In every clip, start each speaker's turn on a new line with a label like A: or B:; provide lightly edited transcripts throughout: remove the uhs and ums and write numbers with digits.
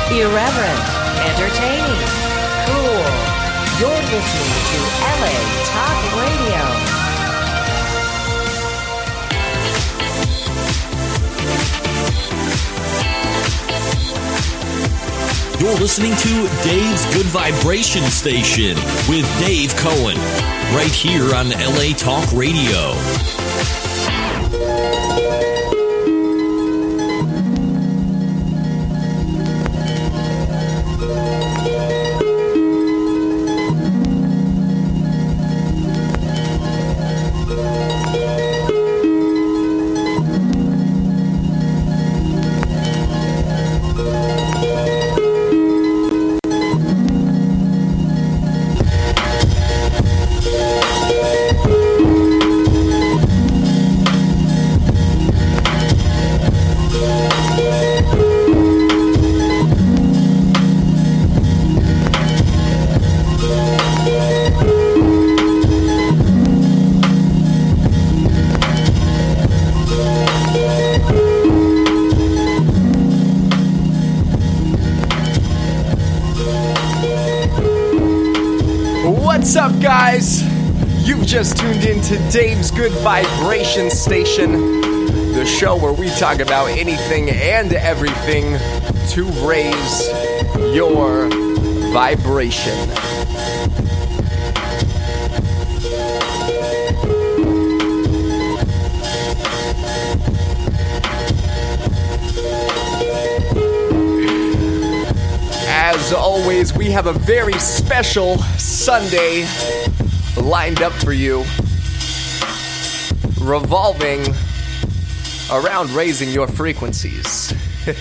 A: Irreverent, entertaining, cool. You're listening to LA Talk Radio.
B: You're listening to Dave's Good Vibration Station with Dave Cohen, right here on LA Talk Radio.
C: What's up, guys? You've just tuned in to Dave's Good Vibration Station, the show where we talk about anything and everything to raise your vibration. As always, we have a very special Sunday lined up for you, revolving around raising your frequencies.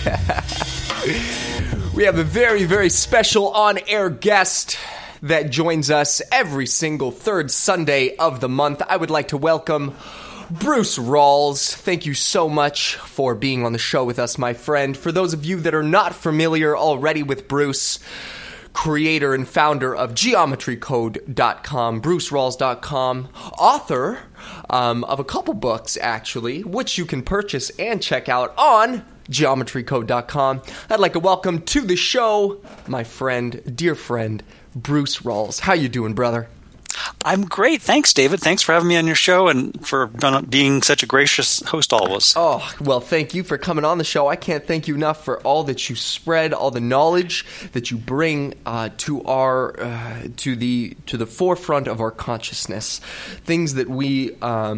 C: We have a very, very special on-air guest that joins us every single third Sunday of the month. I would like to welcome Bruce Rawls. Thank you so much for being on the show with us, my friend. For those of you that are not familiar already with Bruce, creator and founder of geometrycode.com, brucerawls.com, author of a couple books, actually, which you can purchase and check out on geometrycode.com. I'd like to welcome to the show my friend, dear friend, Bruce Rawls. How you doing, brother?
D: I'm great. Thanks, David. Thanks for having me on your show and for being such a gracious host always.
C: Oh, well, thank you for coming on the show. I can't thank you enough for all that you spread, all the knowledge that you bring to the forefront of our consciousness. Things that we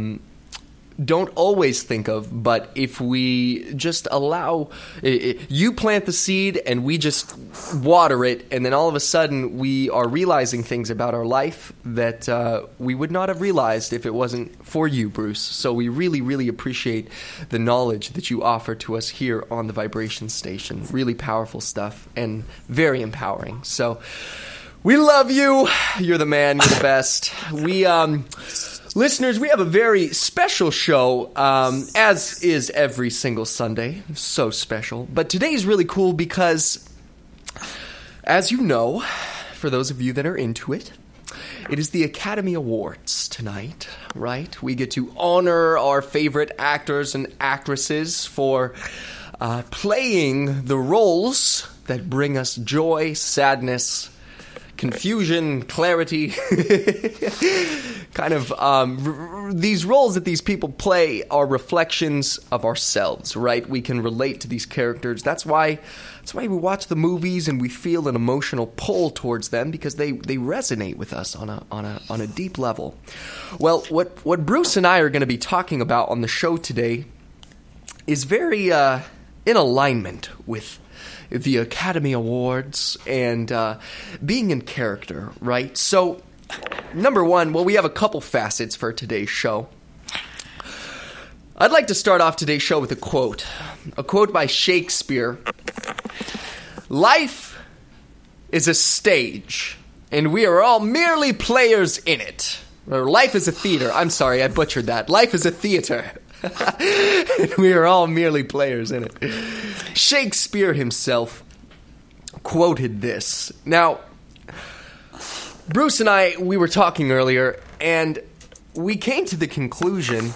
C: don't always think of, but if we just allow, you plant the seed and we just water it, and then all of a sudden we are realizing things about our life that we would not have realized if it wasn't for you, Bruce. So we really, really appreciate the knowledge that you offer to us here on the Vibration Station. Really powerful stuff and very empowering. So we love you. You're the man. You're the best. Listeners, we have a very special show, as is every single Sunday. So special. But today's really cool because, as you know, for those of you that are into it, it is the Academy Awards tonight, right? We get to honor our favorite actors and actresses for playing the roles that bring us joy, sadness, confusion, clarity, kind of these roles that these people play are reflections of ourselves, right? We can relate to these characters. That's why we watch the movies and we feel an emotional pull towards them, because they resonate with us on a deep level. Well, what Bruce and I are going to be talking about on the show today is very in alignment with the Academy Awards and being in character, right? So, number one, well, we have a couple facets for today's show. I'd like to start off today's show with a quote by Shakespeare. Life is a stage, and we are all merely players in it. Or life is a theater. I'm sorry, I butchered that. Life is a theater. And we are all merely players in it. Shakespeare himself quoted this. Now, Bruce and I, we were talking earlier, and we came to the conclusion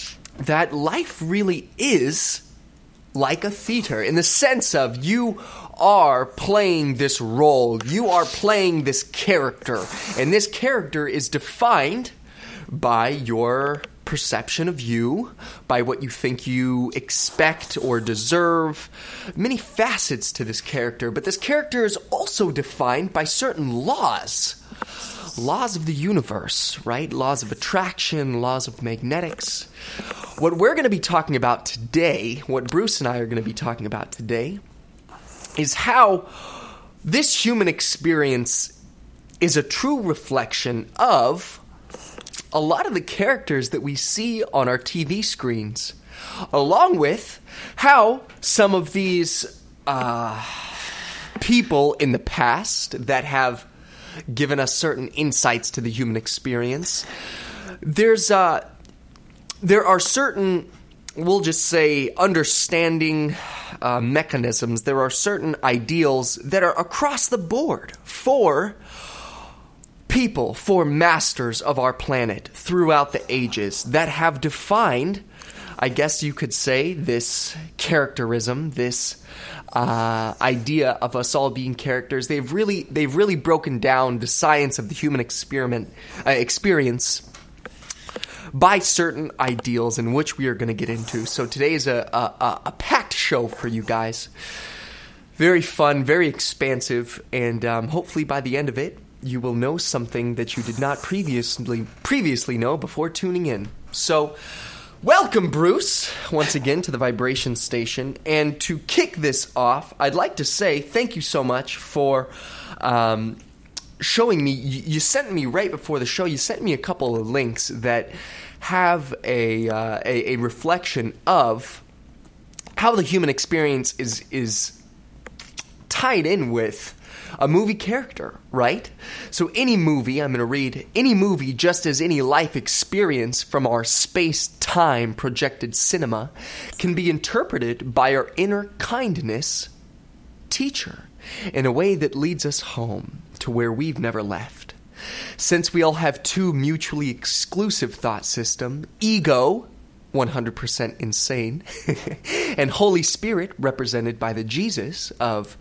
C: that life really is like a theater, in the sense of you are playing this role. You are playing this character. And this character is defined by your perception of you, by what you think you expect or deserve. Many facets to this character, but this character is also defined by certain laws. Laws of the universe, right? Laws of attraction, laws of magnetics. What we're going to be talking about today, what Bruce and I are going to be talking about today, is how this human experience is a true reflection of a lot of the characters that we see on our TV screens, along with how some of these people in the past that have given us certain insights to the human experience. There are certain, we'll just say, understanding mechanisms. There are certain ideals that are across the board for people, for masters of our planet throughout the ages that have defined, I guess you could say, this characterism, this idea of us all being characters. They've really broken down the science of the human experience by certain ideals, in which we are going to get into. So today is a packed show for you guys. Very fun, very expansive, and hopefully by the end of it, you will know something that you did not previously know before tuning in. So, welcome, Bruce, once again to the Vibration Station. And to kick this off, I'd like to say thank you so much for showing me. You sent me right before the show. You sent me a couple of links that have a reflection of how the human experience is tied in with a movie character, right? So any movie, I'm going to read, any movie, just as any life experience from our space-time projected cinema, can be interpreted by our inner kindness teacher in a way that leads us home to where we've never left. Since we all have two mutually exclusive thought systems, ego, 100% insane, and Holy Spirit, represented by the Jesus of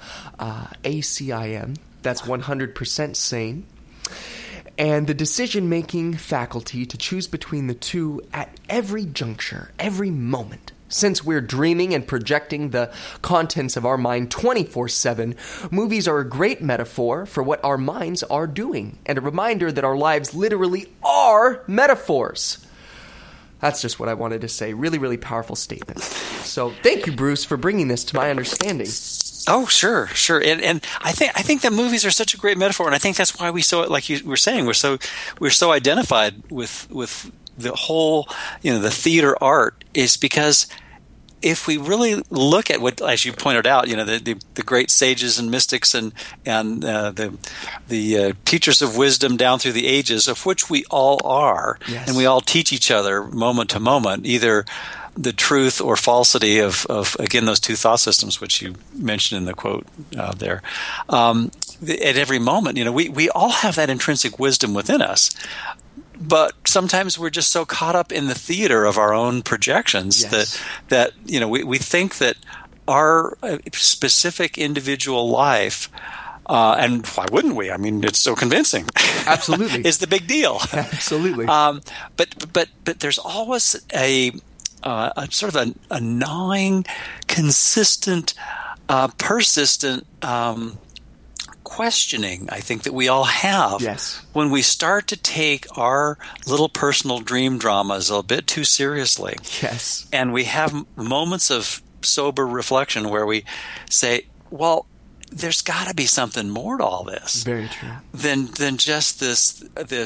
C: ACIM, that's 100% sane, and the decision-making faculty to choose between the two at every juncture, every moment. Since we're dreaming and projecting the contents of our mind 24/7, movies are a great metaphor for what our minds are doing, and a reminder that our lives literally are metaphors. That's just what I wanted to say. Really, really powerful statement. So thank you, Bruce, for bringing this to my understanding.
D: Oh, sure. And I think that movies are such a great metaphor, and I think that's why we like you were saying, we're so identified with the whole, the theater art, is because if we really look at what, as you pointed out, the great sages and mystics and the teachers of wisdom down through the ages, of which we all are, yes. And we all teach each other moment to moment, either the truth or falsity of again, those two thought systems, which you mentioned in the quote there. At every moment, we all have that intrinsic wisdom within us. But sometimes we're just so caught up in the theater of our own projections, yes. that we think that our specific individual life, and why wouldn't we? I mean, it's so convincing.
C: Absolutely,
D: is the big deal.
C: Absolutely.
D: But there's always a sort of a gnawing, consistent, persistent. Questioning, I think, that we all have,
C: yes.
D: when we start to take our little personal dream dramas a bit too seriously.
C: Yes.
D: And we have moments of sober reflection where we say, well, there's got to be something more to all this.
C: Very true.
D: Than just this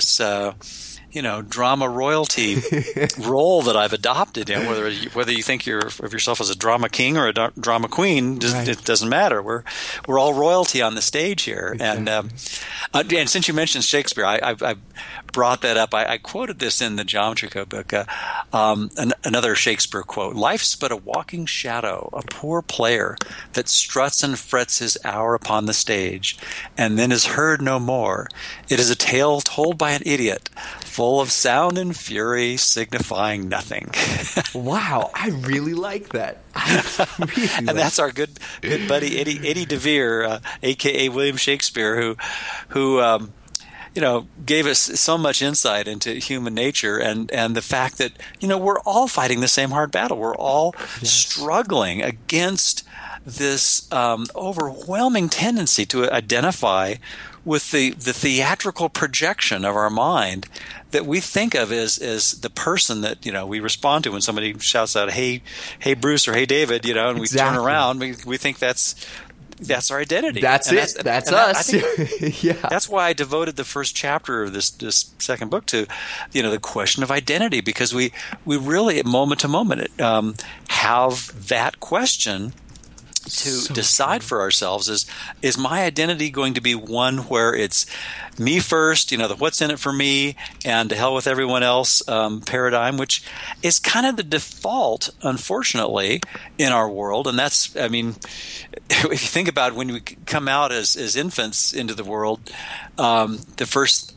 D: drama royalty role that I've adopted. And whether you think of yourself as a drama king or a drama queen,
C: right.
D: It doesn't matter. We're all royalty on the stage here. Exactly. And since you mentioned Shakespeare, I brought that up. I quoted this in the Geometry Code book. Another Shakespeare quote: "Life's but a walking shadow, a poor player that struts and frets his hour upon the stage, and then is heard no more. It is a tale told by an idiot, full of sound and fury, signifying nothing.
C: Wow, I really like that.
D: That's our good buddy Eddie DeVere, a.k.a. William Shakespeare, who gave us so much insight into human nature and the fact that, we're all fighting the same hard battle. We're all struggling against this overwhelming tendency to identify with the theatrical projection of our mind that we think of as the person that, we respond to when somebody shouts out, hey Bruce, or hey David, and we turn around, we think that's our identity.
C: That's us.
D: That's why I devoted the first chapter of this second book to, the question of identity, because we really, moment to moment, have that question to decide for ourselves. Is my identity going to be one where it's me first, the what's in it for me and to hell with everyone else paradigm, which is kind of the default, unfortunately, in our world. And that's, if you think about it, when we come out as infants into the world, the first,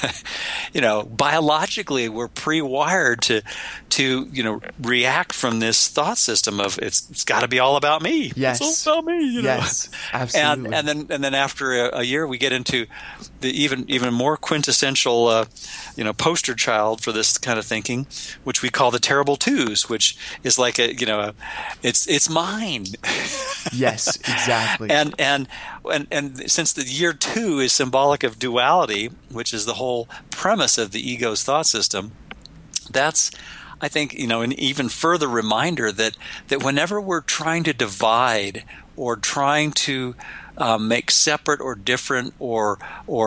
D: biologically we're pre-wired to react from this thought system of it's got to be all about me.
C: Yes.
D: It's all about me.
C: Yes, absolutely.
D: And then after a year, we get into the even more quintessential, poster child for this kind of thinking, which we call the terrible twos, which is like it's mine.
C: Yes, exactly.
D: And since the year 2 is symbolic of duality, which is the whole premise of the ego's thought system, that's, I think, an even further reminder that whenever we're trying to divide or trying to make separate or different or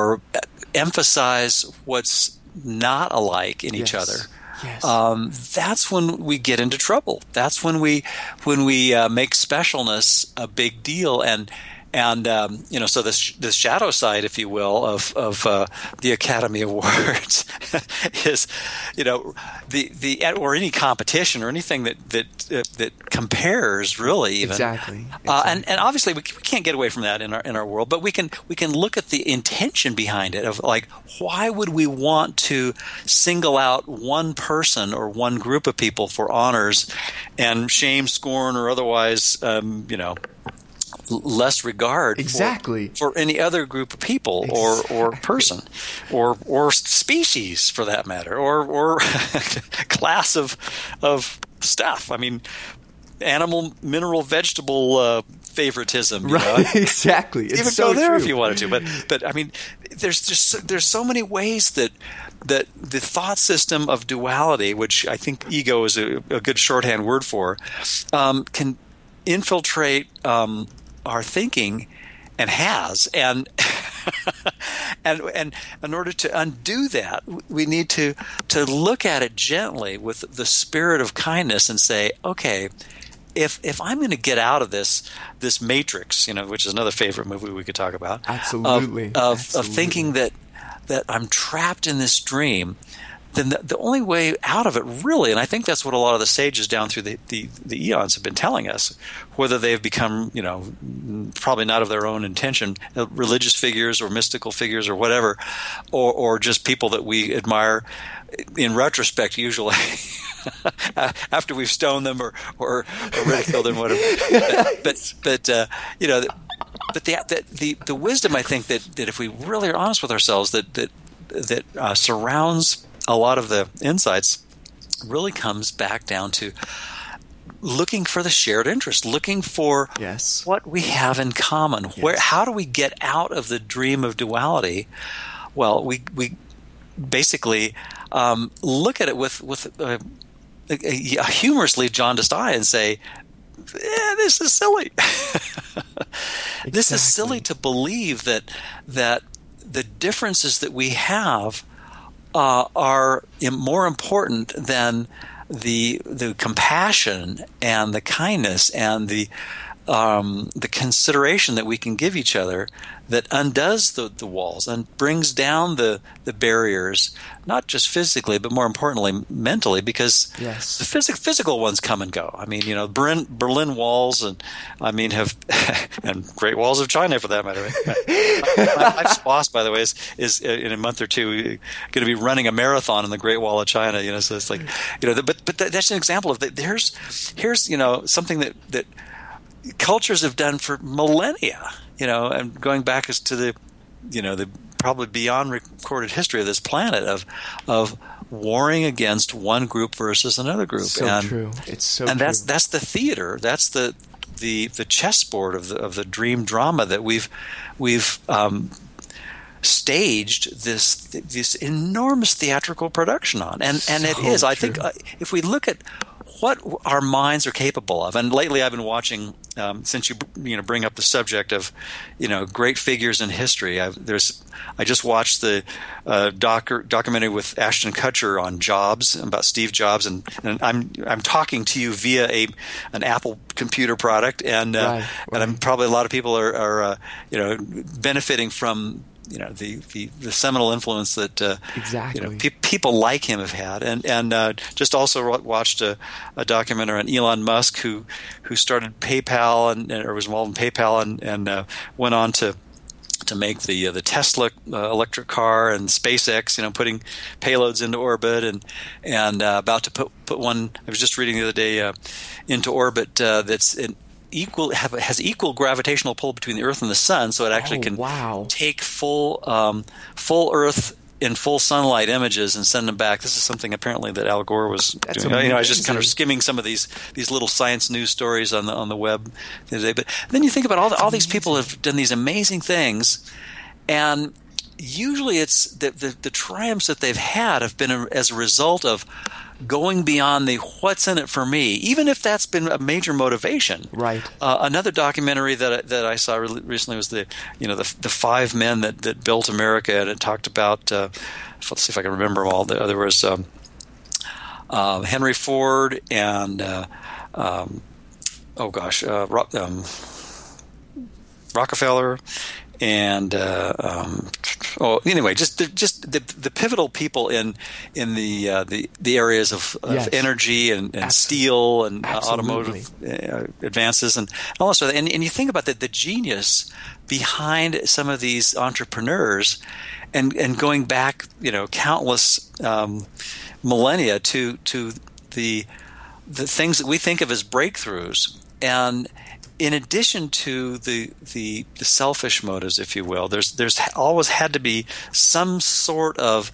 D: emphasize what's not alike in each other, that's when we get into trouble. That's when we make specialness a big deal, and so this shadow side, if you will, of the Academy Awards is, or any competition or anything that compares, really, even.
C: Exactly.
D: And obviously we can't get away from that in our world, but we can look at the intention behind it of, like, why would we want to single out one person or one group of people for honors and shame, scorn, or otherwise, less regard for any other group of people or person or species, for that matter, or class of stuff. Animal, mineral, vegetable favoritism.
C: Right, exactly. It's
D: even
C: so
D: go there
C: true.
D: if you wanted to. But there's so many ways that the thought system of duality, which I think ego is a good shorthand word for, can infiltrate our thinking, and has, and in order to undo that, we need to look at it gently with the spirit of kindness and say, okay, if I'm going to get out of this matrix, which is another favorite movie we could talk about,
C: absolutely,
D: of thinking that I'm trapped in this dream, then the only way out of it, really, and I think that's what a lot of the sages down through the eons have been telling us, whether they've become, probably not of their own intention, religious figures or mystical figures or whatever, or just people that we admire in retrospect, usually, after we've stoned them or ridiculed them, whatever. But the wisdom, I think, that if we really are honest with ourselves, that surrounds a lot of the insights, really comes back down to looking for the shared interest, looking for what we have in common. How do we get out of the dream of duality? Well, we basically look at it with humorously jaundiced eye and say, this is silly. This is silly to believe that the differences that we have are more important than the compassion and the kindness and the the consideration that we can give each other that undoes the walls and brings down the barriers, not just physically, but more importantly, mentally, because
C: yes.
D: the physical ones come and go. I mean, Berlin walls and and Great Walls of China, for that matter. My wife's boss, by the way, is in a month or two going to be running a marathon in the Great Wall of China. So it's like, but that's an example of that. Here's something that cultures have done for millennia. And going back to the probably beyond recorded history of this planet of warring against one group versus another group.
C: So true. It's so true.
D: And that's the theater. That's the chessboard of the dream drama that we've staged this enormous theatrical production on. And it is. I think if we look at what our minds are capable of, and lately I've been watching, since you bring up the subject of great figures in history. I just watched the documentary with Ashton Kutcher on Jobs, about Steve Jobs, and I'm talking to you via an Apple computer product, and I'm probably a lot of people are benefiting from the seminal influence that
C: exactly
D: people like him have had, and just also watched a documentary on Elon Musk who started PayPal or was involved in PayPal and went on to make the Tesla electric car, and SpaceX, putting payloads into orbit, and about to put one. I was just reading the other day into orbit that's has equal gravitational pull between the Earth and the Sun, so it actually can take full Earth in full sunlight images and send them back. This is something apparently that Al Gore was doing. I was just kind of skimming some of these little science news stories on the web the other day. But then you think about all these people have done these amazing things, and usually it's the triumphs that they've had have been as a result of going beyond the what's in it for me, even if that's been a major motivation.
C: Right.
D: Another documentary that I saw recently was the five men that built America, and it talked about let's see if I can remember them all. There was Henry Ford and Rockefeller. And anyway, just the pivotal people in the areas of energy and steel and automotive advances and all that sort of thing. And you think about the genius behind some of these entrepreneurs, and going back countless millennia to the things that we think of as breakthroughs. And in addition to the selfish motives, if you will, there's always had to be some sort of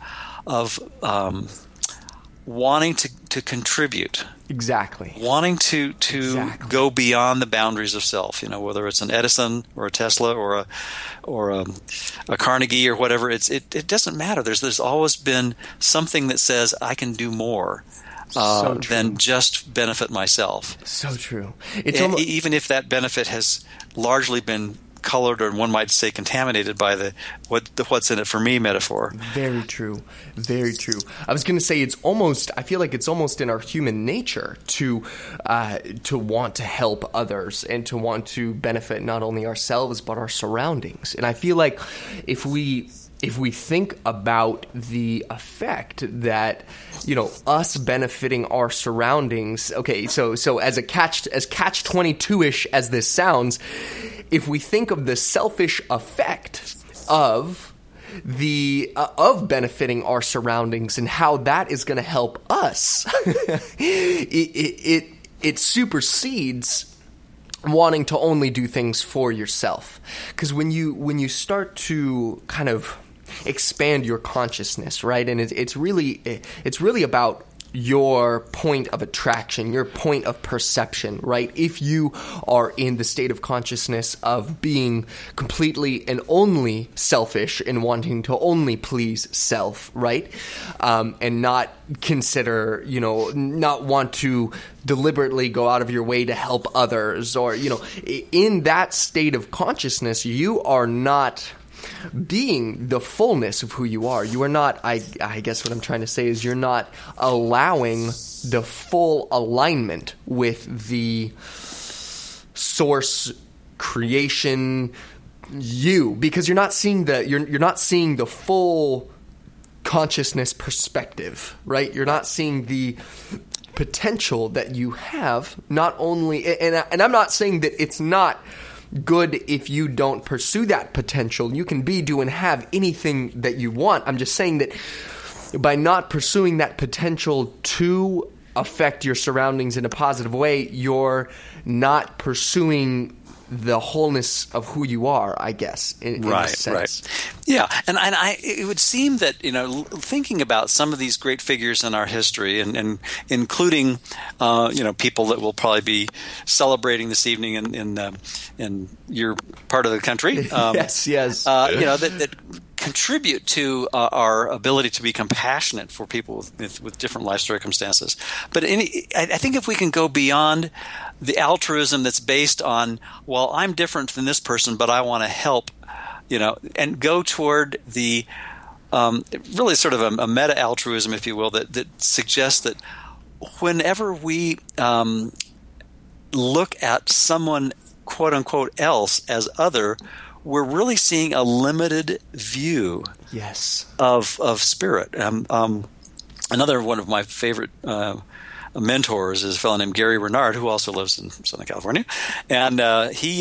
D: wanting to contribute.
C: Exactly.
D: Wanting to go beyond the boundaries of self. Whether it's an Edison or a Tesla or a Carnegie or whatever, it doesn't matter. There's always been something that says I can do more. Than just benefit myself.
C: So true.
D: Even if that benefit has largely been colored, or one might say contaminated by the what's in it for me metaphor.
C: Very true. Very true. I was going to say I feel like it's almost in our human nature to want to help others and to want to benefit not only ourselves but our surroundings. And I feel like if we think about the effect that us benefiting our surroundings, okay, so as catch 22ish as this sounds, if we think of the selfish effect of benefiting our surroundings and how that is going to help us, it supersedes wanting to only do things for yourself. Because when you start to kind of expand your consciousness, right? And it's really about your point of attraction, your point of perception, right? If you are in the state of consciousness of being completely and only selfish and wanting to only please self, right? And not consider, not want to deliberately go out of your way to help others, or, in that state of consciousness, you are not being the fullness of who you are. You are not, I guess what I'm trying to say is you're not allowing the full alignment with the source, creation, you, because you're not seeing the full consciousness perspective, right? You're not seeing the potential that you have, not only, and I'm not saying that it's not good if you don't pursue that potential. You can be, do, and have anything that you want. I'm just saying that by not pursuing that potential to affect your surroundings in a positive way, you're not pursuing the wholeness of who you are, I guess, in a sense.
D: Right. Yeah, and it would seem that, thinking about some of these great figures in our history, and including, people that will probably be celebrating this evening in your part of the country.
C: Yes.
D: That contribute to our ability to be compassionate for people with different life circumstances. But I think if we can go beyond the altruism that's based on, well, I'm different than this person, but I want to help, and go toward the really sort of a meta altruism, if you will, that suggests that whenever we look at someone, quote unquote, else as other, we're really seeing a limited view of spirit. Another one of my favorite mentors is a fellow named Gary Renard, who also lives in Southern California. And he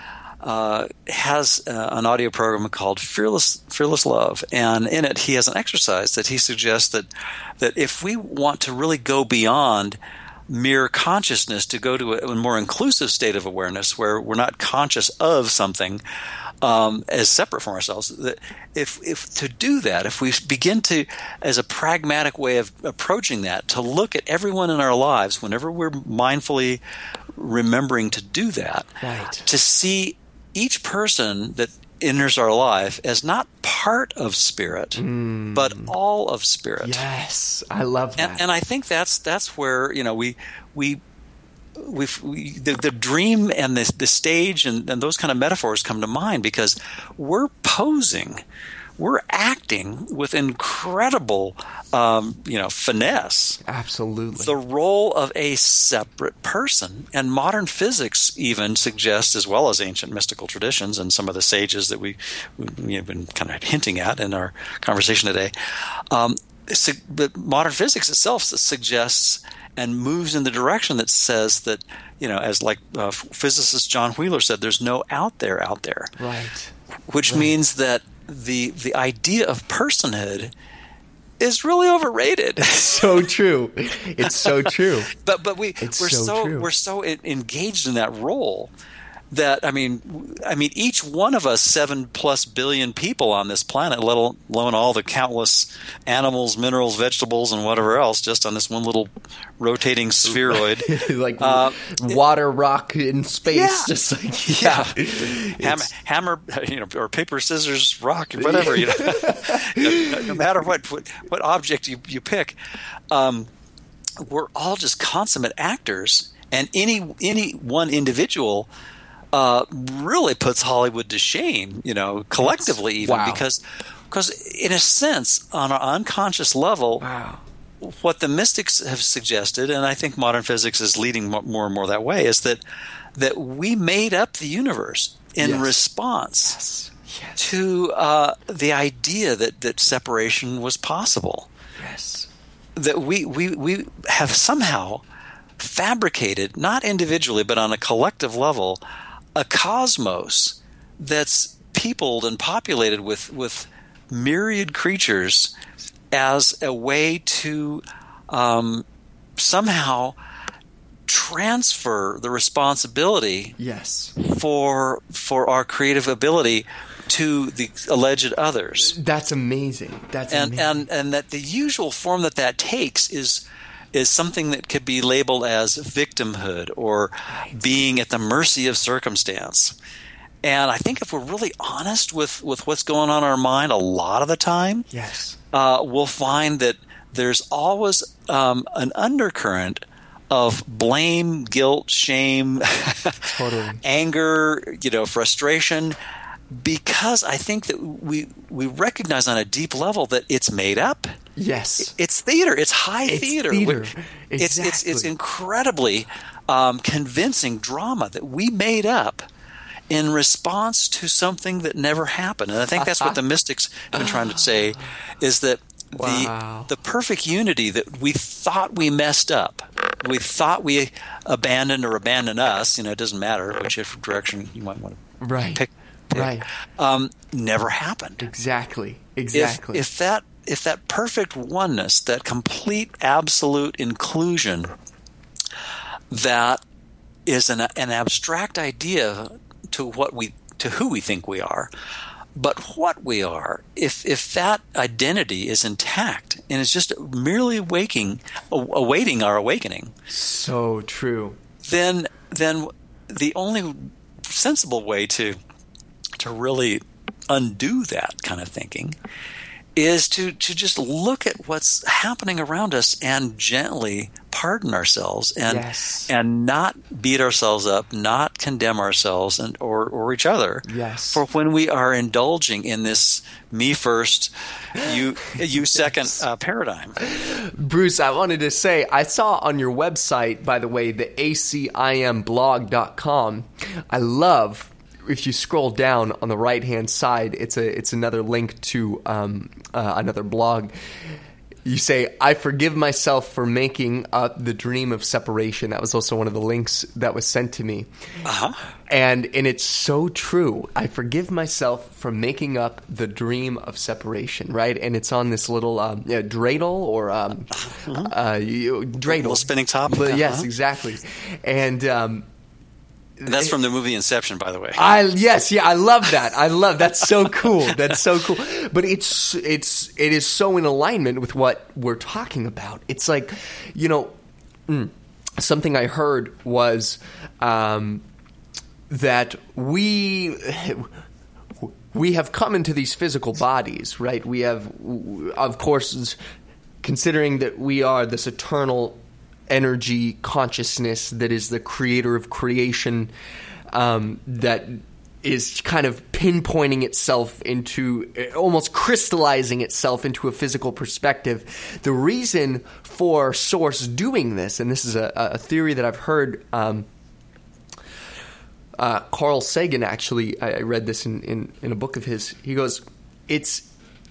D: has an audio program called Fearless Love. And in it, he has an exercise that he suggests that if we want to really go beyond mere consciousness to go to a more inclusive state of awareness where we're not conscious of something as separate from ourselves, that if to do that, if we begin to, as a pragmatic way of approaching that, to look at everyone in our lives whenever we're mindfully remembering to do that, to see each person that enters our life as not part of spirit, but all of spirit.
C: Yes, I love that.
D: And I think that's where the dream and the stage and those kind of metaphors come to mind, because we're acting with incredible, finesse.
C: Absolutely.
D: The role of a separate person. And modern physics even suggests, as well as ancient mystical traditions and some of the sages that we have been kind of hinting at in our conversation today, but modern physics itself suggests and moves in the direction that says that, as physicist John Wheeler said, there's no out there.
C: Right.
D: Which means that the idea of personhood is really overrated.
C: It's so true. It's so true.
D: But we're so engaged in that role that I mean, each one of us, 7+ billion people on this planet, let alone all the countless animals, minerals, vegetables, and whatever else, just on this one little rotating spheroid,
C: like water, rock in space, just like
D: hammer, or paper, scissors, rock, whatever. No matter what object you pick, we're all just consummate actors, and any one individual really puts Hollywood to shame, collectively, even because in a sense, on an unconscious level, what the mystics have suggested, and I think modern physics is leading more and more that way, is that we made up the universe in response to the idea that separation was possible.
C: Yes,
D: that we have somehow fabricated, not individually but on a collective level, a cosmos that's peopled and populated with myriad creatures as a way to somehow transfer the responsibility for our creative ability to the alleged others.
C: That's amazing.
D: And that the usual form that takes is something that could be labeled as victimhood or being at the mercy of circumstance. And I think if we're really honest with what's going on in our mind a lot of the time, we'll find that there's always an undercurrent of blame, guilt, shame,
C: totally.
D: anger, frustration because I think that we recognize on a deep level that it's made up.
C: Yes.
D: It's theater. It's high theater.
C: Exactly.
D: It's incredibly convincing drama that we made up in response to something that never happened. And I think that's what the mystics have been trying to say, is that the perfect unity that we thought we messed up, we thought we abandoned or abandoned us, it doesn't matter which direction you might want to pick.
C: Right.
D: Never happened.
C: Exactly.
D: If that perfect oneness, that complete absolute inclusion, that is an abstract idea to who we think we are, but what we are, if that identity is intact and is just merely awaiting our awakening,
C: so true.
D: Then the only sensible way to really undo that kind of thinking is to just look at what's happening around us and gently pardon ourselves and not beat ourselves up, not condemn ourselves or each other for when we are indulging in this me first, you second paradigm.
C: Bruce, I wanted to say, I saw on your website, by the way, the acimblog.com, I love, if you scroll down on the right-hand side, it's another link to another blog. You say, I forgive myself for making up the dream of separation. That was also one of the links that was sent to me. Uh-huh. And it's so true. I forgive myself for making up the dream of separation, right? And it's on this little dreidel or dreidel.
D: Little spinning top.
C: Yes, exactly. And
D: that's from the movie Inception, by the way.
C: I love that. That's so cool. That's so cool. But it is so in alignment with what we're talking about. It's like, something I heard was that we have come into these physical bodies, right? We have, of course, considering that we are this eternal energy consciousness that is the creator of creation, that is kind of pinpointing itself into, almost crystallizing itself into a physical perspective. The reason for Source doing this, and this is a theory that I've heard, Carl Sagan, actually, I read this in a book of his. He goes, it's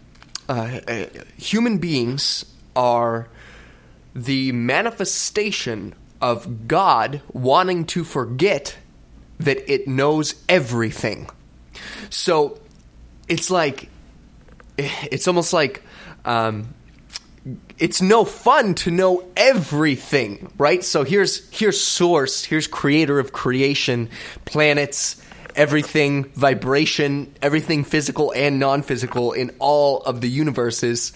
C: human beings are the manifestation of God wanting to forget that it knows everything. So it's almost like it's no fun to know everything, right? So here's Source, here's creator of creation, planets, everything, vibration, everything physical and non-physical in all of the universes.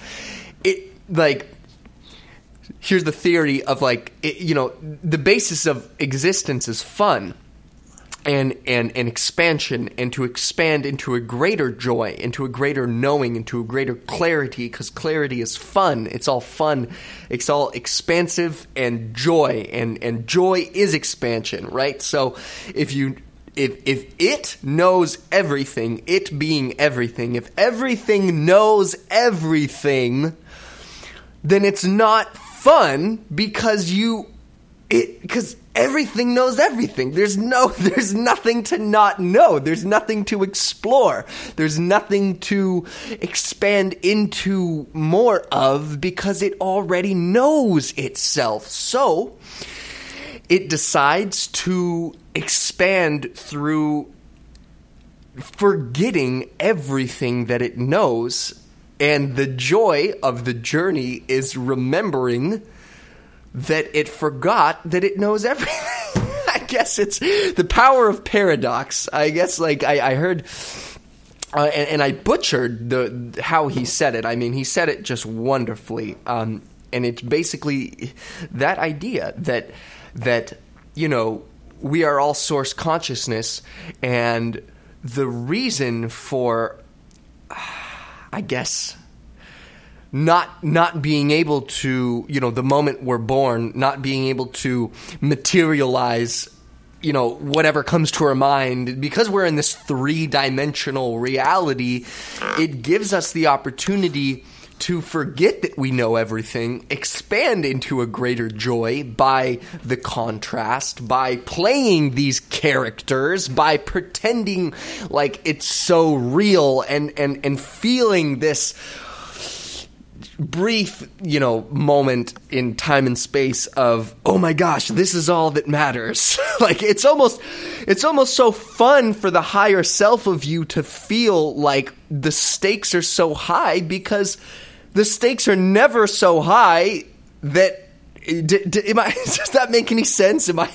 C: Here's the theory of the basis of existence is fun and expansion, and to expand into a greater joy, into a greater knowing, into a greater clarity, because clarity is fun. It's all fun. It's all expansive and joy, and joy is expansion, right? So if it knows everything, it being everything, if everything knows everything, then it's not fun because everything knows everything. There's nothing to not know. There's nothing to explore. There's nothing to expand into more of because it already knows itself. So it decides to expand through forgetting everything that it knows. And the joy of the journey is remembering that it forgot that it knows everything. I guess it's the power of paradox. I guess, I heard, and I butchered how he said it. I mean, he said it just wonderfully. And it's basically that idea that we are all source consciousness, and the reason for, I guess, not being able to, the moment we're born, not being able to materialize, whatever comes to our mind, because we're in this 3-dimensional reality, it gives us the opportunity to forget that we know everything, expand into a greater joy by the contrast, by playing these characters, by pretending like it's so real, and feeling this brief, moment in time and space of, oh my gosh, this is all that matters. Like it's almost so fun for the higher self of you to feel like the stakes are so high, because the stakes are never so high that does that make any sense? Am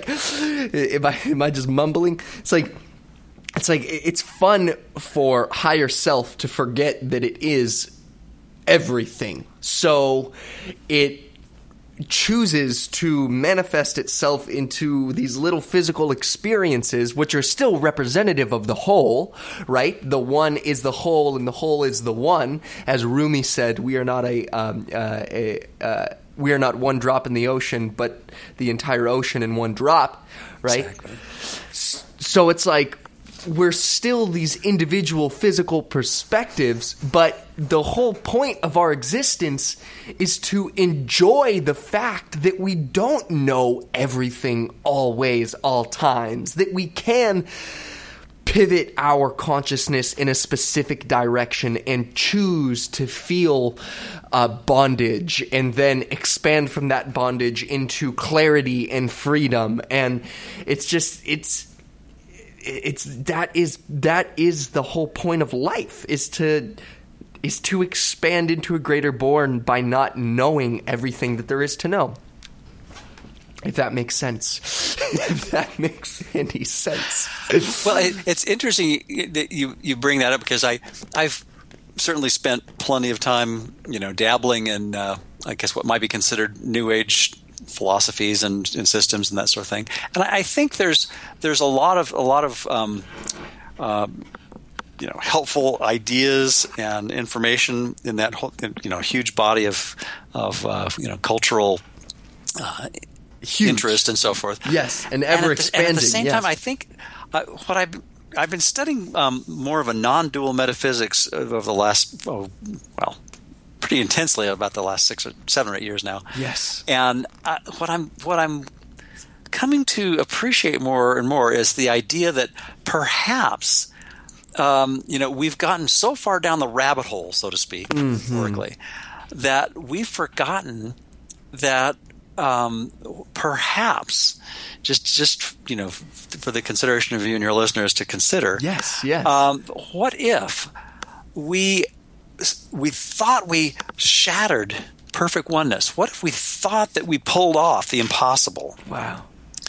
C: I just mumbling? It's like it's fun for higher self to forget that it is everything. So it chooses to manifest itself into these little physical experiences, which are still representative of the whole, right? The one is the whole, and the whole is the one. As Rumi said, we are not we are not one drop in the ocean, but the entire ocean in one drop, right?
D: Exactly.
C: So it's like we're still these individual physical perspectives, but the whole point of our existence is to enjoy the fact that we don't know everything always, all times, that we can pivot our consciousness in a specific direction and choose to feel bondage, and then expand from that bondage into clarity and freedom. And that is the whole point of life, is to expand into a greater bourne by not knowing everything that there is to know. If that makes sense. If that makes any sense.
D: Well, it's interesting that you bring that up, because I've certainly spent plenty of time, dabbling in, I guess what might be considered New Age philosophies and systems and that sort of thing. And I think there's a lot of helpful ideas and information in that whole, huge body of cultural interest and so forth.
C: Yes, and ever expanding.
D: And at the same time, I think what I've been studying more of a non-dual metaphysics over the last pretty intensely about the last 7 or 8 years now.
C: Yes,
D: and what I'm coming to appreciate more and more is the idea that perhaps we've gotten so far down the rabbit hole, so to speak, metaphorically, that we've forgotten that perhaps just for the consideration of you and your listeners to consider.
C: Yes.
D: What if we thought we shattered perfect oneness? What if we thought that we pulled off the impossible?
C: Wow.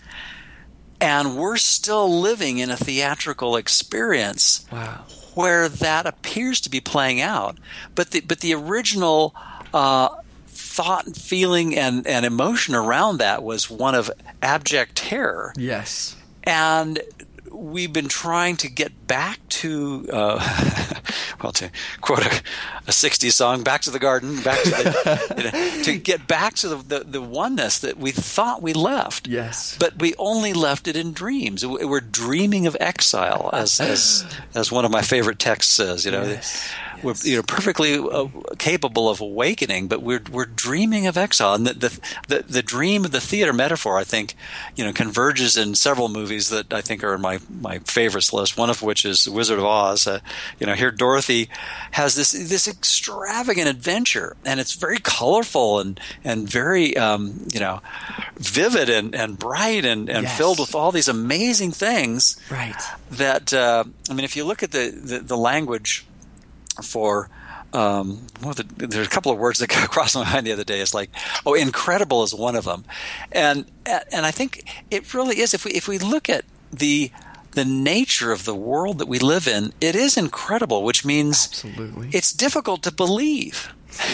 D: And we're still living in a theatrical experience.
C: Wow.
D: Where that appears to be playing out, but the original thought and feeling and emotion around that was one of abject terror.
C: Yes.
D: And we've been trying to get back to, to quote a 60s song, back to the garden, back to to get back to the oneness that we thought we left.
C: Yes.
D: But we only left it in dreams. We're dreaming of exile, as one of my favorite texts says.
C: Yes.
D: We're perfectly capable of awakening, but we're dreaming of exile. And the dream of the theater metaphor, I think, converges in several movies that I think are in my favorites list. One of which is The Wizard of Oz. Here Dorothy has this extravagant adventure, and it's very colorful and very vivid and bright and
C: yes.
D: filled with all these amazing things.
C: Right.
D: That if you look at the language for there's a couple of words that got across my mind the other day. It's like, incredible is one of them, and I think it really is. If we look at the nature of the world that we live in, it is incredible, which means
C: absolutely
D: it's difficult to believe.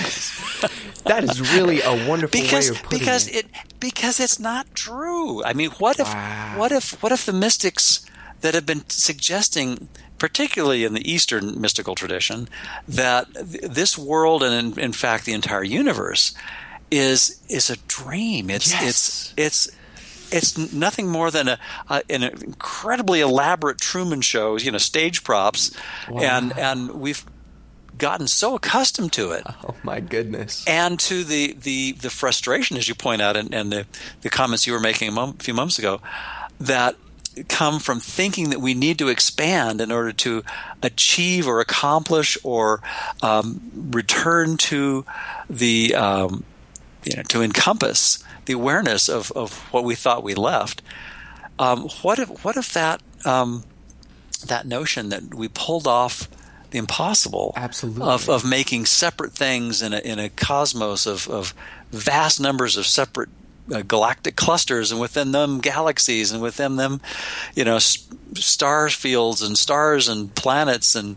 C: That is really a wonderful way of putting it.
D: Because it's not true. I mean, what if the mystics that have been suggesting, particularly in the Eastern mystical tradition, that this world and in fact the entire universe is a dream. It's it's nothing more than an incredibly elaborate Truman Show, stage props, and we've gotten so accustomed to it.
C: Oh my goodness!
D: And to the frustration, as you point out, and the comments you were making a few moments ago, that come from thinking that we need to expand in order to achieve or accomplish or return to the to encompass the awareness of what we thought we left. What if that that notion that we pulled off the impossible,
C: absolutely,
D: of making separate things in a cosmos of vast numbers of separate galactic clusters, and within them galaxies, and within them, star fields and stars and planets and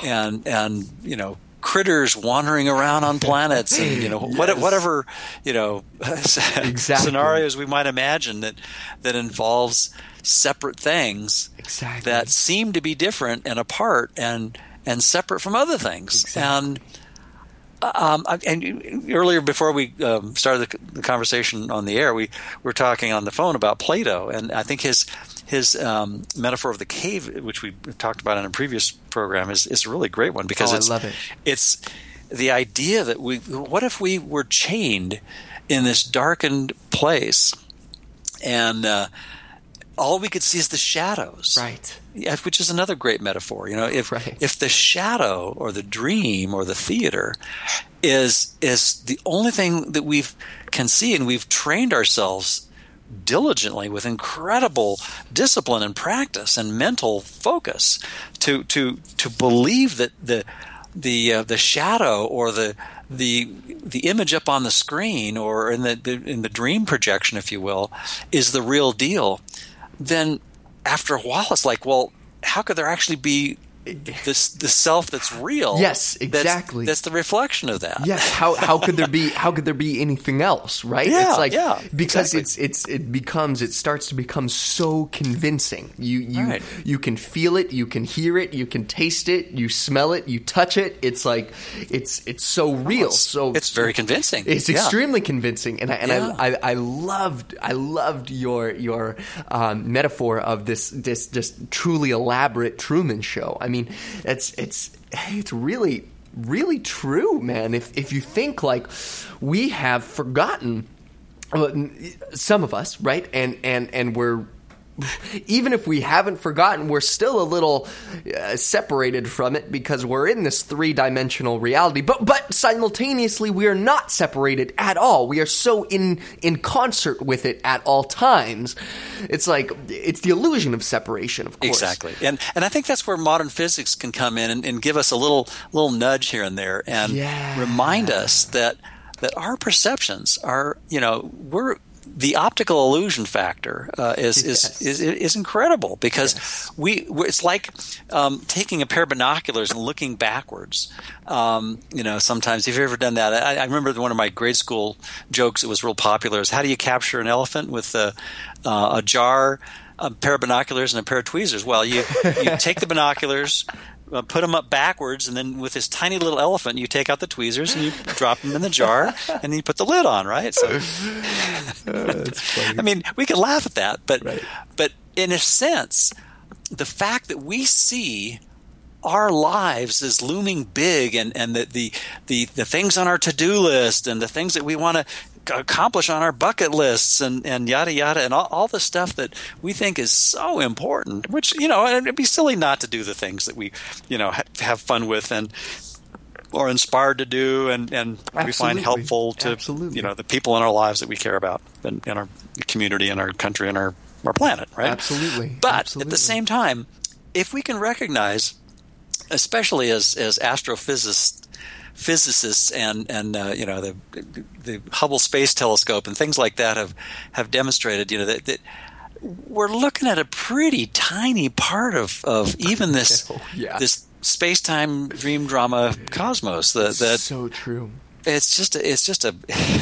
D: critters wandering around on planets, and
C: Yes.
D: whatever
C: Exactly.
D: scenarios we might imagine that involves separate things that seem to be different and apart and separate from other things.
C: Exactly.
D: And earlier, before we started the conversation on the air, we were talking on the phone about Plato, and I think his metaphor of the cave, which we talked about in a previous program, is a really great one, because
C: I love it.
D: It's the idea that what if we were chained in this darkened place, and all we could see is the shadows,
C: right?
D: Yeah, which is another great metaphor. If the shadow or the dream or the theater is the only thing that we can see, and we've trained ourselves diligently with incredible discipline and practice and mental focus to believe that the shadow or the image up on the screen or in the dream projection, if you will, is the real deal, then after a while it's like, well, how could there actually be the self that's real?
C: Yes, exactly.
D: That's the reflection of that.
C: Yes. How could there be anything else? Right?
D: Yeah,
C: it's like, because
D: exactly.
C: it starts to become so convincing.
D: Right.
C: You can feel it, you can hear it, you can taste it, you smell it, you touch it. It's like it's so real.
D: It's very convincing.
C: It's extremely convincing, and I loved your metaphor of this just truly elaborate Truman Show. I mean, it's really, really true, man. If you think, like, we have forgotten, some of us, right? And we're, even if we haven't forgotten, we're still a little separated from it, because we're in this three-dimensional reality. But simultaneously, we are not separated at all. We are so in concert with it at all times. It's like, it's the illusion of separation, of course.
D: Exactly. And I think that's where modern physics can come in and give us a little nudge here and there, and remind us that our perceptions are, we're the optical illusion factor is incredible, because it's like taking a pair of binoculars and looking backwards. Sometimes, if you've ever done that, I remember one of my grade school jokes that was real popular is, how do you capture an elephant with a jar, a pair of binoculars, and a pair of tweezers? Well, you take the binoculars, put them up backwards, and then with this tiny little elephant, you take out the tweezers and you drop them in the jar, and then you put the lid on, right? So,
C: that's funny.
D: I mean, we can laugh at that, but in a sense, the fact that we see our lives as looming big, and the things on our to-do list, and the things that we want to accomplish on our bucket lists, and yada yada, and all the stuff that we think is so important, which, it'd be silly not to do the things that we have fun with and or inspired to do, and we find helpful to the people in our lives that we care about, and in our community, and our country, and our planet, right?
C: Absolutely.
D: But at the same time, if we can recognize, especially as astrophysicists and the Hubble Space Telescope and things like that have demonstrated, that we're looking at a pretty tiny part of even this this space-time dream drama cosmos. That's
C: so true.
D: It's just a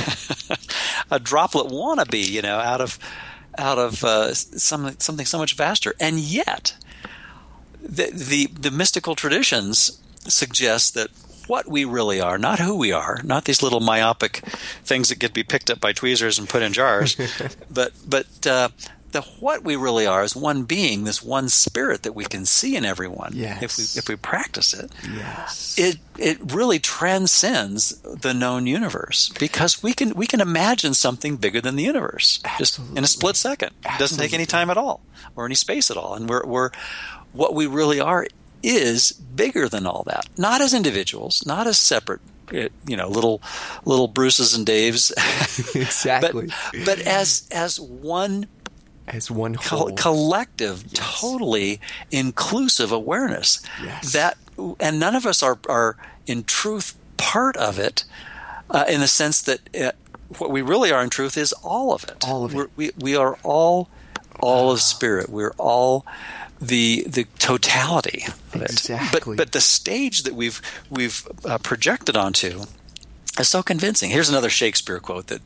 D: a droplet wannabe, out of something so much vaster, and yet the mystical traditions suggest that what we really are, not who we are, not these little myopic things that could be picked up by tweezers and put in jars, but the what we really are is one being, this one spirit that we can see in everyone.
C: Yes.
D: If we practice it.
C: Yes.
D: It really transcends the known universe, because we can imagine something bigger than the universe.
C: Absolutely.
D: Just in a split second. It doesn't take any time at all or any space at all. And we're what we really are is bigger than all that. Not as individuals, not as separate, little Bruces and Daves.
C: Exactly.
D: but as one.
C: As one whole.
D: Collective, yes. Totally inclusive awareness.
C: Yes.
D: And none of us are in truth part of it, in the sense that what we really are in truth is all of it.
C: All of it.
D: We are all of spirit. We're all the totality of it.
C: Exactly.
D: But the stage that we've projected onto is so convincing. Here's another Shakespeare quote that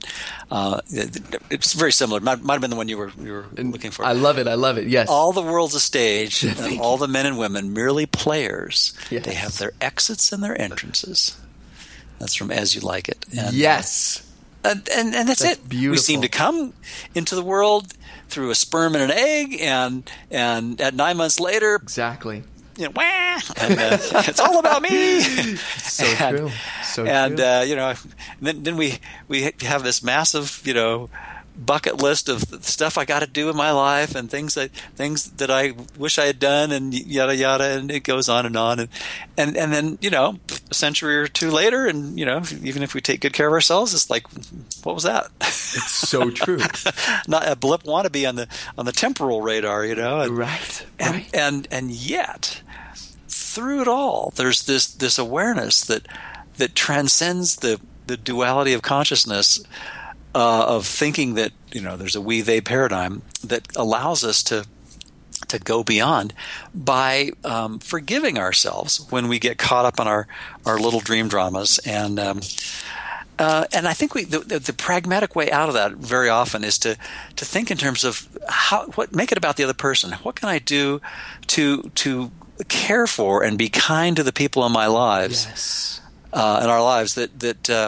D: it's very similar. Might have been the one you were looking for.
C: I love it. Yes.
D: All the world's a stage, and all the men and women merely players.
C: Yes.
D: They have their exits and their entrances. That's from As You Like It. And,
C: yes.
D: And that's it.
C: Beautiful.
D: We seem to come into the world through a sperm and an egg, and at 9 months later,
C: exactly.
D: And it's all about me.
C: So true.
D: And then we have this massive, bucket list of stuff I got to do in my life, and things that I wish I had done, and yada yada, and it goes on, and then a century or two later, and even if we take good care of ourselves, it's like, what was that?
C: It's so true.
D: Not a blip wannabe on the temporal radar,
C: Right.
D: And yet, through it all, there's this awareness that transcends the duality of consciousness, of thinking that there's a we-they paradigm that allows us to go beyond by forgiving ourselves when we get caught up on our little dream dramas. And I think the pragmatic way out of that very often is to think in terms of make it about the other person. What can I do to care for and be kind to the people in my lives,
C: yes.
D: In our lives that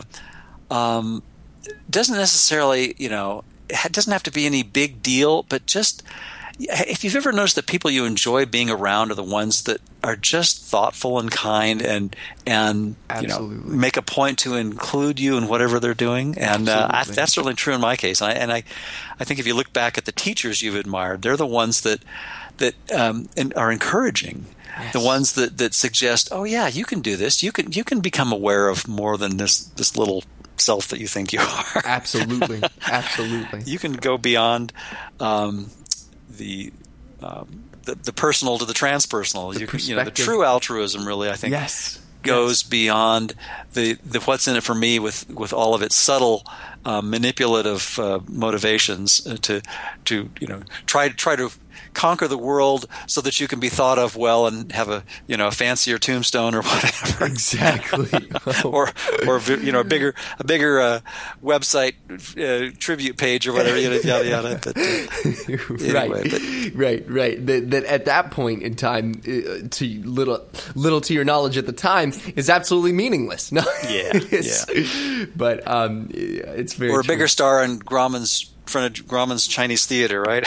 D: doesn't necessarily, it doesn't have to be any big deal, but just if you've ever noticed that people you enjoy being around are the ones that are just thoughtful and kind and make a point to include you in whatever they're doing. And that's certainly true in my case. And I think if you look back at the teachers you've admired, they're the ones that are encouraging. Yes. The ones that suggest, oh yeah, you can do this. You can become aware of more than this little self that you think you are.
C: Absolutely.
D: You can go beyond the personal to the transpersonal. The true altruism, really, I think,
C: yes.
D: goes beyond the what's in it for me with all of its subtle manipulative motivations to try to conquer the world so that you can be thought of well and have a fancier tombstone or whatever.
C: Exactly.
D: or a bigger website tribute page or whatever, yada yada. But, anyway,
C: right. That at that point in time, to little to your knowledge at the time, is absolutely meaningless. No.
D: Yeah.
C: But it's very.
D: Or a bigger star in Grauman's Chinese theater, right?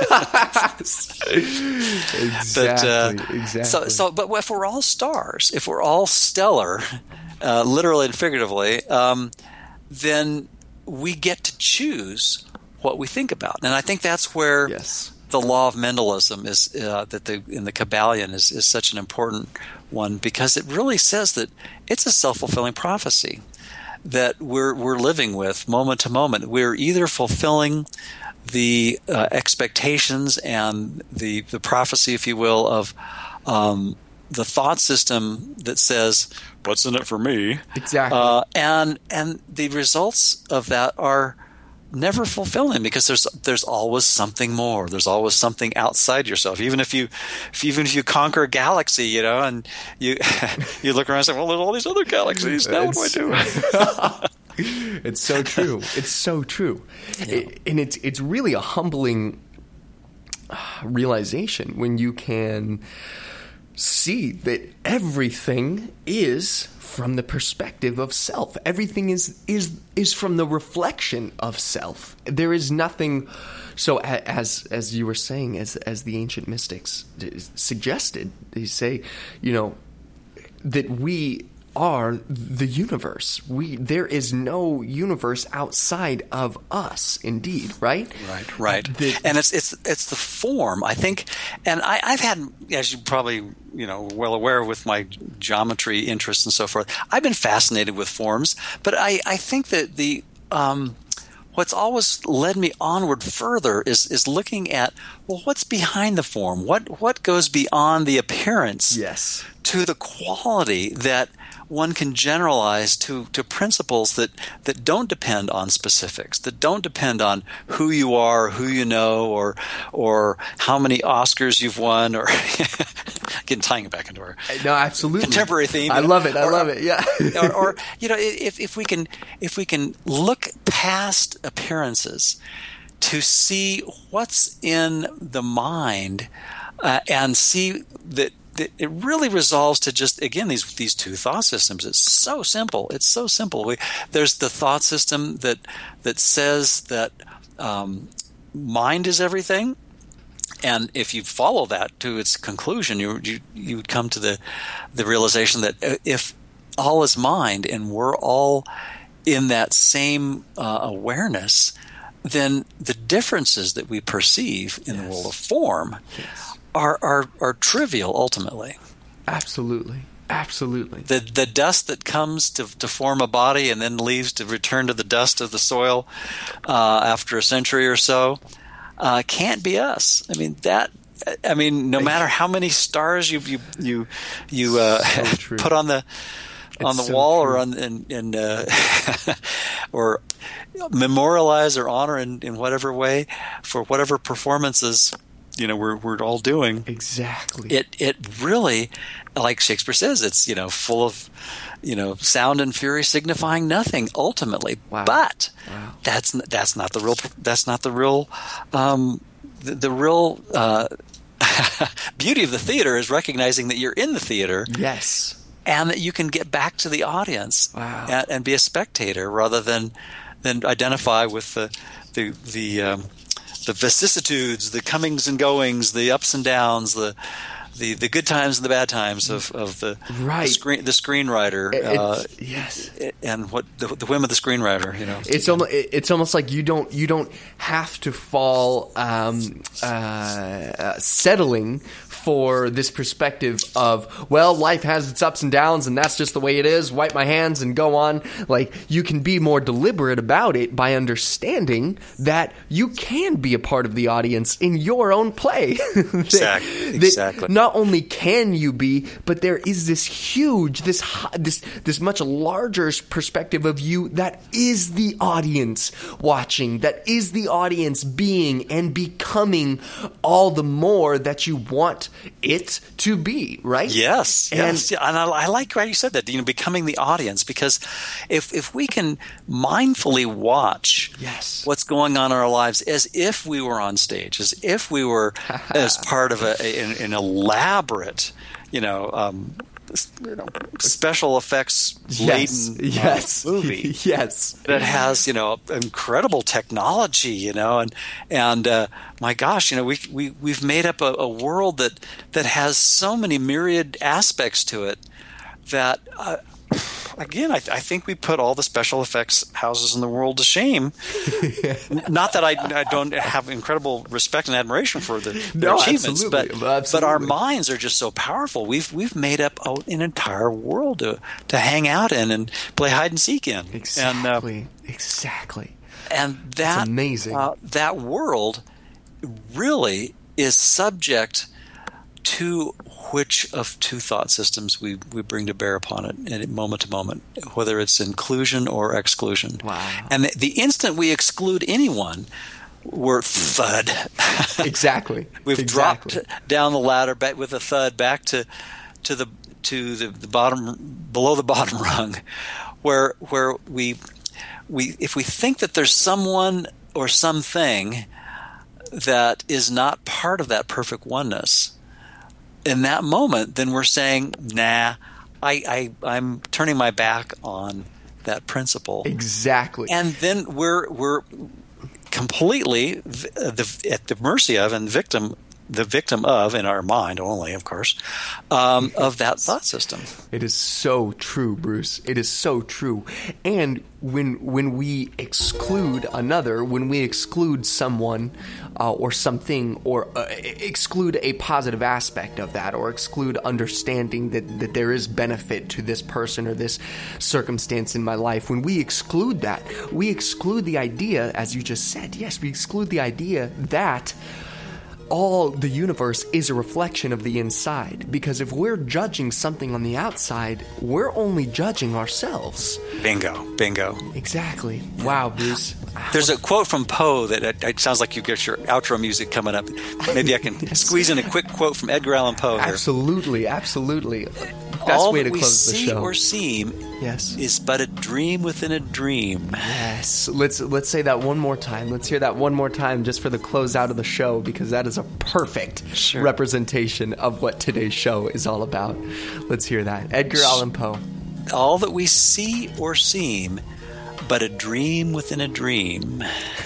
C: Exactly.
D: But if we're all stars, if we're all stellar, literally and figuratively, then we get to choose what we think about. And I think that's where the law of Mendelism is in the Kabbalion is such an important one, because it really says that it's a self-fulfilling prophecy that we're living with moment to moment. We're either fulfilling the expectations and the prophecy, if you will, of the thought system that says, "What's in it for me?"
C: Exactly.
D: And the results of that are never fulfilling, because there's always something more. There's always something outside yourself. Even if you conquer a galaxy, and you you look around and say, "Well, there's all these other galaxies. Now what do I do?"
C: It's so true. It's so true.
D: Yeah.
C: And it's really a humbling realization when you can see that everything is from the perspective of self. Everything is from the reflection of self. There is nothing. So as you were saying, as the ancient mystics suggested, they say, that we are the universe. There is no universe outside of us. Indeed, right?
D: Right. And it's the form, I think. And I've had, as you probably well aware with my geometry interests and so forth, I've been fascinated with forms. But I think that the what's always led me onward further is looking at, well, what's behind the form? What goes beyond the appearance?
C: Yes.
D: To the quality that one can generalize to principles that don't depend on specifics, that don't depend on who you are, who you know, or how many Oscars you've won, or again tying it back into our contemporary theme.
C: I love it. Yeah.
D: or if we can look past appearances to see what's in the mind, and see that it really resolves to just, again, these two thought systems. It's so simple. There's the thought system that says that mind is everything, and if you follow that to its conclusion, you would come to the realization that if all is mind and we're all in that same awareness, then the differences that we perceive in the world of form are trivial ultimately.
C: Absolutely.
D: The dust that comes to form a body and then leaves to return to the dust of the soil after a century or so can't be us. No matter how many stars you put on the wall or or memorialize or honor in whatever way for whatever performances we're all doing.
C: Exactly.
D: It really, like Shakespeare says, it's full of sound and fury signifying nothing ultimately.
C: Wow.
D: But that's not the real. That's not the real. The real beauty of the theater is recognizing that you're in the theater.
C: Yes.
D: And that you can get back to the audience and be a spectator rather than identify with the vicissitudes, the comings and goings, the ups and downs, the good times and the bad times of the screenwriter.
C: Yes.
D: And what the whim of the screenwriter.
C: It's almost like you don't have to fall settling for this perspective of, well, life has its ups and downs and that's just the way it is, wipe my hands and go on. Like, you can be more deliberate about it by understanding that you can be a part of the audience in your own play.
D: Exactly.
C: Not only can you be, but there is this huge, this much larger perspective of you that is the audience watching, that is the audience being and becoming all the more that you want it to be, right?
D: Yes. And I like how you said that, becoming the audience, because if we can mindfully watch what's going on in our lives as if we were on stage, as if we were as part of an elaborate, special effects laden movie that has incredible technology, and my gosh, we've made up a world that has so many myriad aspects to it that again, I think we put all the special effects houses in the world to shame. Not that I don't have incredible respect and admiration for their achievements, but our minds are just so powerful. We've made up an entire world to hang out in and play hide and seek in.
C: Exactly.
D: And that's amazing. That world really is subject to which of two thought systems we bring to bear upon it in moment to moment, whether it's inclusion or exclusion.
C: Wow.
D: And the instant we exclude anyone, we're thud.
C: Exactly.
D: We've dropped down the ladder with a thud back to the bottom, below the bottom rung, where we if we think that there's someone or something that is not part of that perfect oneness, in that moment, then we're saying, nah, I'm turning my back on that principle.
C: Exactly.
D: And then we're completely at the mercy of and the victim of, in our mind only, of course, of that thought system.
C: It is so true, Bruce. It is so true. And when we exclude another, when we exclude someone or something, or exclude a positive aspect of that, or exclude understanding that there is benefit to this person or this circumstance in my life, when we exclude that, we exclude the idea, as you just said, yes, we exclude the idea that all the universe is a reflection of the inside. Because if we're judging something on the outside, we're only judging ourselves.
D: Bingo.
C: Exactly. Wow, Bruce.
D: There's a quote from Poe that it sounds like you get your outro music coming up. Maybe I can squeeze in a quick quote from Edgar Allan Poe here.
C: Absolutely.
D: All
C: way to
D: that we
C: close the
D: see
C: show.
D: or seem
C: Yes.
D: is but a dream within a dream.
C: Yes. Let's say that one more time. Let's hear that one more time just for the closeout of the show, because that is a perfect representation of what today's show is all about. Let's hear that. Edgar Allan Poe.
D: All that we see or seem but a dream within a dream.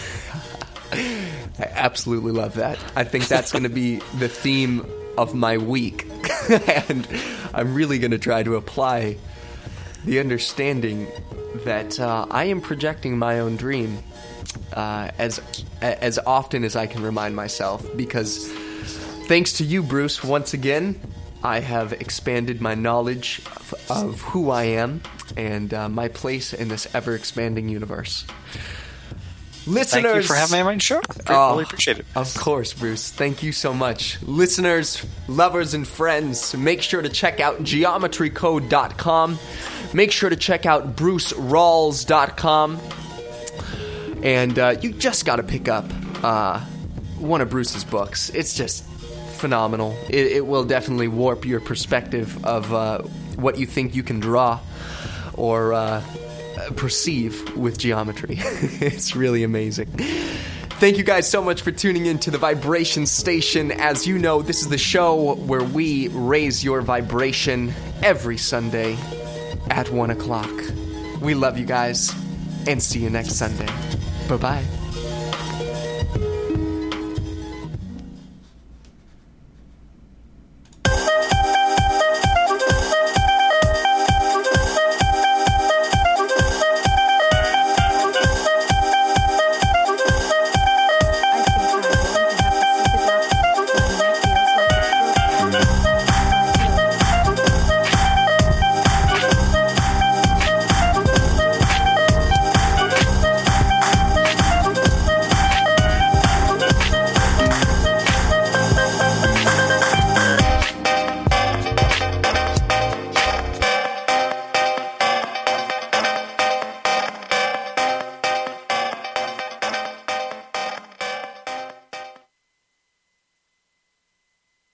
C: I absolutely love that. I think that's going to be the theme of my week. And I'm really going to try to apply the understanding that I am projecting my own dream as often as I can remind myself, because thanks to you, Bruce, once again, I have expanded my knowledge of who I am and my place in this ever-expanding universe. Listeners,
D: thank you for having me on the show. Really appreciate it.
C: Of course, Bruce. Thank you so much. Listeners, lovers, and friends, make sure to check out geometrycode.com. Make sure to check out brucerawls.com. And you just got to pick up one of Bruce's books. It's just phenomenal. It will definitely warp your perspective of what you think you can draw or perceive with geometry. It's really amazing. Thank you guys so much for tuning in to the Vibration Station. As you know, this is the show where we raise your vibration every Sunday at 1 o'clock. We love you guys, and see you next Sunday. Bye-bye.